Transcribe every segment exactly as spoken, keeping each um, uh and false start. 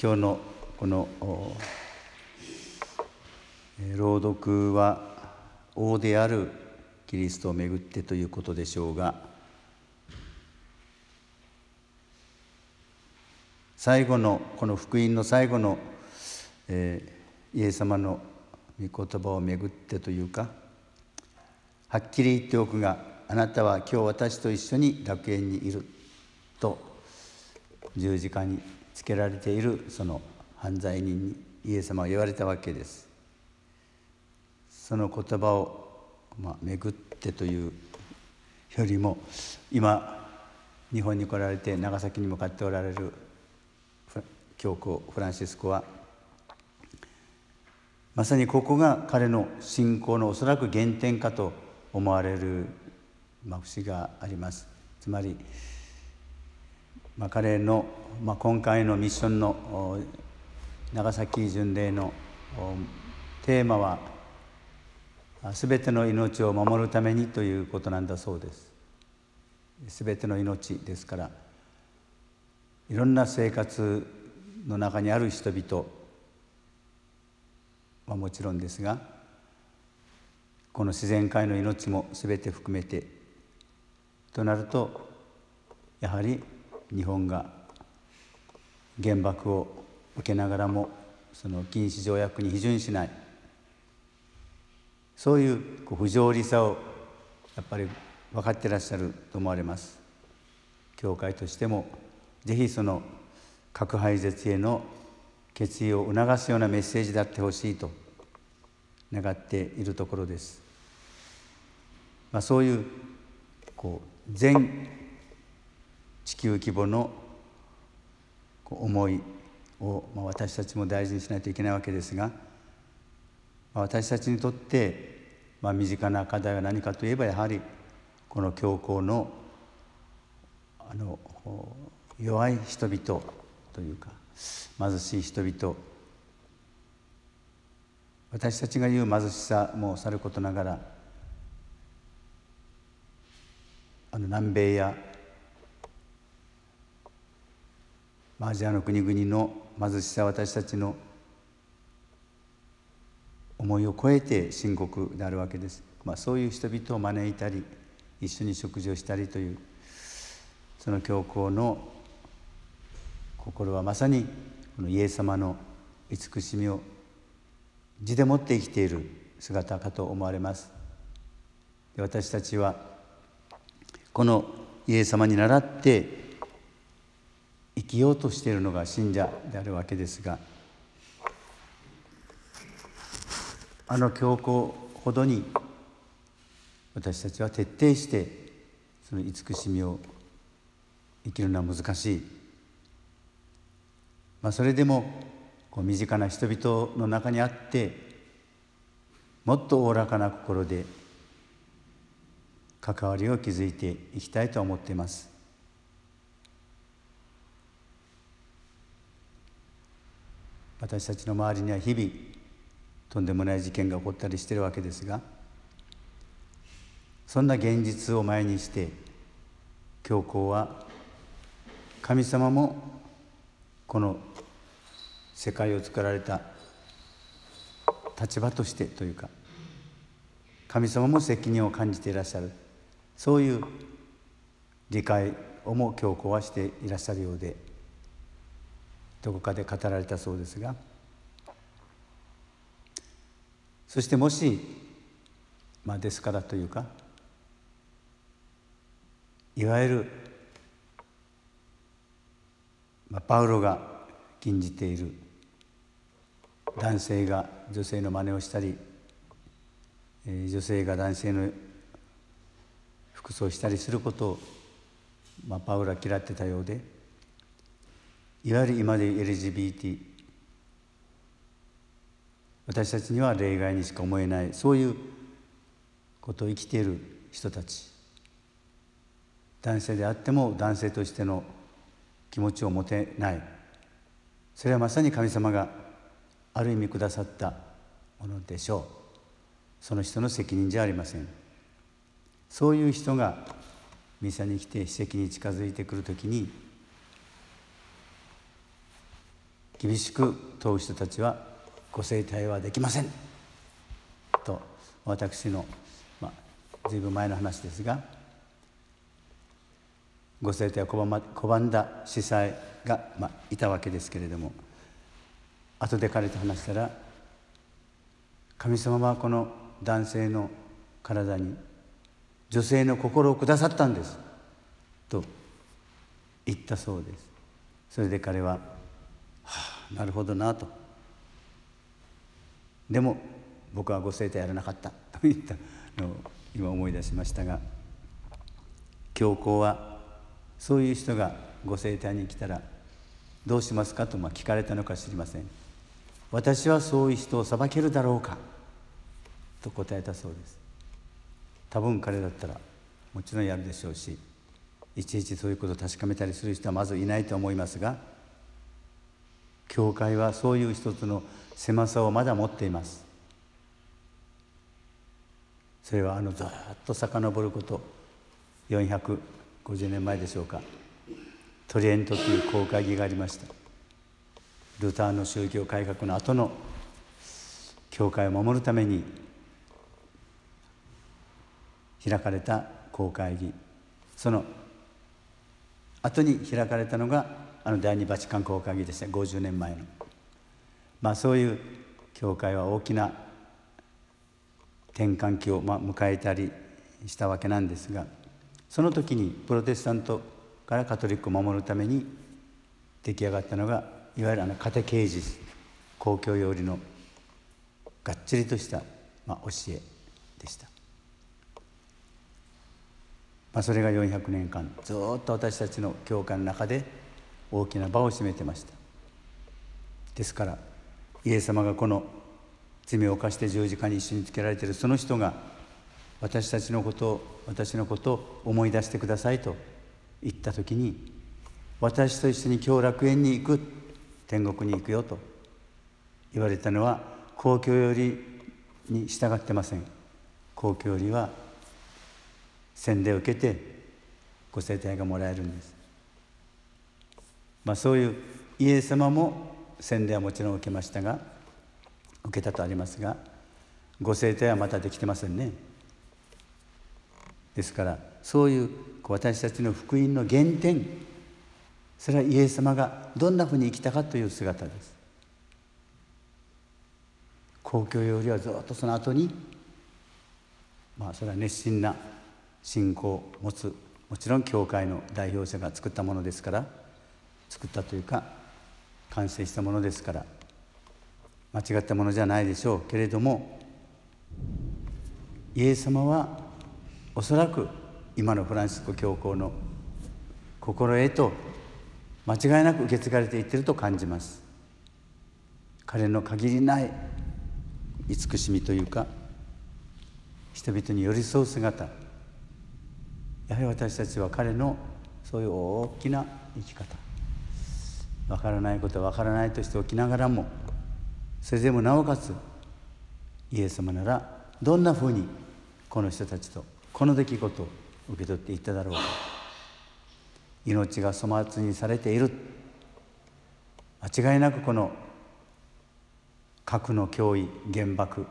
今日のこの朗読は王であるキリストをめぐってということでしょうが、最後のこの福音の最後の、えー、イエス様の御言葉をめぐってというか、はっきり言っておくがあなたは今日私と一緒に楽園にいると十字架につけられているその犯罪人にイエス様は言われたわけです。その言葉を、まあ、めぐってというよりも、今日本に来られて長崎に向かっておられる教皇フランシスコは、まさにここが彼の信仰のおそらく原点かと思われる、まあ、節があります。つまり、まあ、彼の、まあ、今回のミッションの長崎巡礼のテーマはすべての命を守るためにということなんだそうです。すべての命ですから、いろんな生活の中にある人々はもちろんですが、この自然界の命もすべて含めてとなると、やはり日本が原爆を受けながらもその禁止条約に批准しない、そういう不条理さをやっぱり分かっていらっしゃると思われます。教会としてもぜひその核廃絶への決意を促すようなメッセージであってほしいと願っているところです。まあ、そういうこう全地球規模の思いを、まあ、私たちも大事にしないといけないわけですが、まあ、私たちにとって、まあ、身近な課題は何かといえば、やはりこの教皇のあの弱い人々というか貧しい人々、私たちが言う貧しさもさることながら、あの南米やアジアの国々の貧しさは私たちの思いを超えて深刻であるわけです。まあ、そういう人々を招いたり一緒に食事をしたりという、その教皇の心はまさにこのイエス様の慈しみを地でもって生きている姿かと思われます。で、私たちはこのイエス様に倣って生きようとしているのが信者であるわけですが、あの教皇ほどに私たちは徹底してその慈しみを生きるのは難しい。まあ、それでもこう身近な人々の中にあってもっとおおらかな心で関わりを築いていきたいと思っています。私たちの周りには日々とんでもない事件が起こったりしているわけですが、そんな現実を前にして教皇は、神様もこの世界を作られた立場としてというか、神様も責任を感じていらっしゃる、そういう理解をも教皇はしていらっしゃるようで、どこかで語られたそうですが、そしてもし、まあ、ですからというか、いわゆる、まあ、パウロが禁じている男性が女性の真似をしたり、えー、女性が男性の服装をしたりすることを、まあ、パウロは嫌ってたようで、いわゆる今でいう エルジービーティー、 私たちには例外にしか思えない、そういうことを生きている人たち、男性であっても男性としての気持ちを持てない、それはまさに神様がある意味くださったものでしょう。その人の責任じゃありません。そういう人がミサに来て史跡に近づいてくるときに、 厳しく問う人たちはご聖体はできませんと、私の、まあ、随分前の話ですが、ご聖体を拒ま拒んだ司祭が、まあ、いたわけですけれども、後で彼と話したら、神様はこの男性の体に女性の心をくださったんですと言ったそうです。それで彼は、はあ、なるほどなと。でも僕はご聖体やらなかったと言ったのを今思い出しましたが、教皇はそういう人がご聖体に来たらどうしますかとまあ聞かれたのか知りません。私はそういう人を裁けるだろうかと答えたそうです。多分彼だったらもちろんやるでしょうし、いちいちそういうことを確かめたりする人はまずいないと思いますが、教会はそういう一つの狭さをまだ持っています。それはあのずっと遡ることよんひゃくごじゅうねんまえでしょうか、トリエントという公会議がありました。ルターの宗教改革の後の教会を守るために開かれた公会議、その後に開かれたのがあの第二バチカン公会議でした。ごじゅうねんまえの、まあ、そういう教会は大きな転換期をまあ迎えたりしたわけなんですが、その時にプロテスタントからカトリックを守るために出来上がったのが、いわゆるあのカテケージス、公教用理のがっちりとした、まあ、教えでした。まあ、それがよんひゃくねんかんずっと私たちの教会の中で大きな場を占めてました。ですからイエス様がこの罪を犯して十字架に一緒につけられているその人が私たちのことを私のことを思い出してくださいと言った時に、私と一緒に今日楽園に行く、天国に行くよと言われたのは公教よりに従ってません。公教よりは洗礼を受けてご聖体がもらえるんです。まあ、そういうイエス様も洗礼はもちろん受けましたが、受けたとありますが、ご聖体はまたできてませんね。ですからそういう私たちの福音の原点、それはイエス様がどんなふうに生きたかという姿です。公教よりはずっとその後に、まあそれは熱心な信仰を持つ、もちろん教会の代表者が作ったものですから、作ったというか完成したものですから間違ったものじゃないでしょうけれども、イエス様はおそらく今のフランシスコ教皇の心得と間違いなく受け継がれていっていると感じます。彼の限りない慈しみというか、人々に寄り添う姿、やはり私たちは彼のそういう大きな生き方、わからないことはわからないとしておきながらも、それでもなおかつイエス様ならどんなふうにこの人たちとこの出来事を受け取っていっただろうか。命が粗末にされている、間違いなくこの核の脅威、原爆、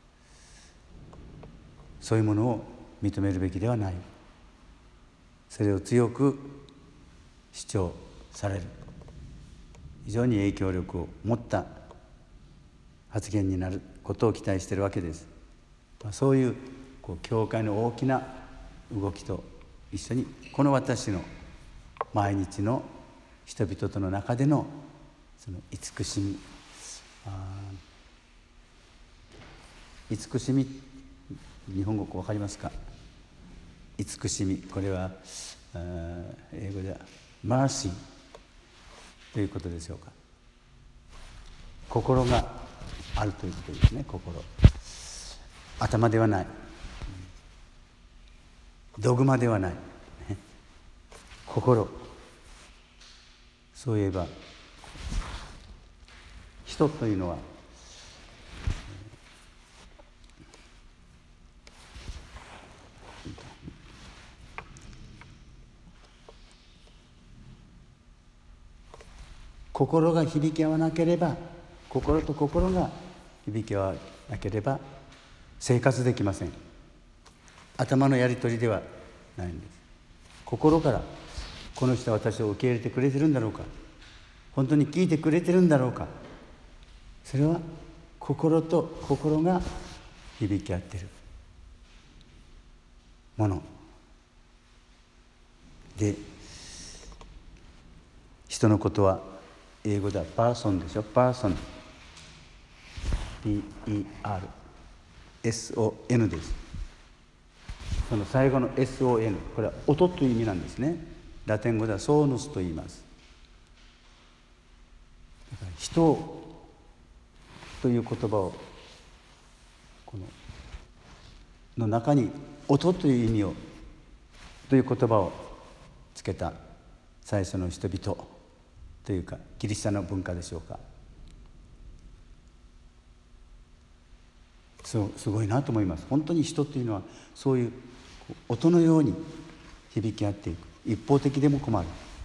そういうものを認めるべきではない、それを強く主張される、非常に影響力を持った発言になることを期待しているわけです。そういうこう教会の大きな動きと一緒に、この私の毎日の人々との中でのその慈しみ、慈しみ、日本語わかりますか？慈しみ、これは英語ではマーシーということでしょうか。心があるということですね。心、頭ではない、ドグマではない、心。そういえば人というのは心が響き合わなければ、心と心が響き合わなければ生活できません。頭のやり取りではないんです。心から、この人は私を受け入れてくれてるんだろうか、本当に聞いてくれてるんだろうか、それは心と心が響き合っているもので、人のことは英語ではパーソンでしょ。パーソン ピーイーアールエスオーエヌ です。その最後の エスオーエヌ、 これは音という意味なんですね。ラテン語ではソーヌスと言います。だから人という言葉をこのの中に音という意味をという言葉をつけた最初の人々というかギリシャの文化でしょうか。そうすごいなと思います。本当に人というのはそういう音のように響き合っていく。一方的でも困る、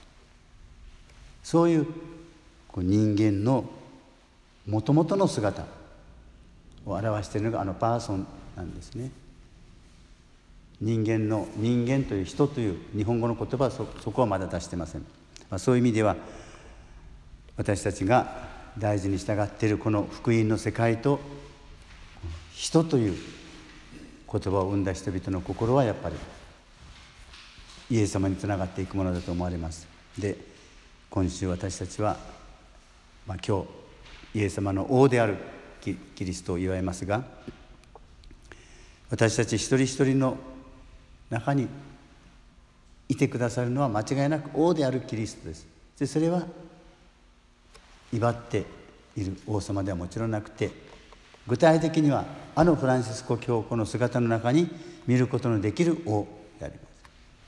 そういう人間のもともとの姿を表しているのがあのパーソンなんですね。人間の人間という人という日本語の言葉は そ, そこはまだ出してません。まあ、そういう意味では私たちが大事に従っているこの福音の世界と人という言葉を生んだ人々の心はやっぱりイエス様につながっていくものだと思われます。で、今週私たちは、まあ、今日イエス様の王であるキリストを祝いますが、私たち一人一人の中にいてくださるのは間違いなく王であるキリストです。で、それは威張っている王様ではもちろんなくて、具体的にはあのフランシスコ教皇の姿の中に見ることのできる王であります。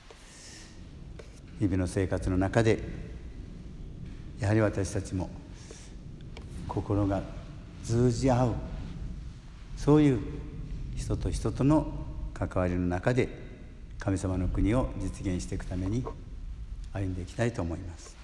日々の生活の中でやはり私たちも心が通じ合う、そういう人と人との関わりの中で神様の国を実現していくために歩んでいきたいと思います。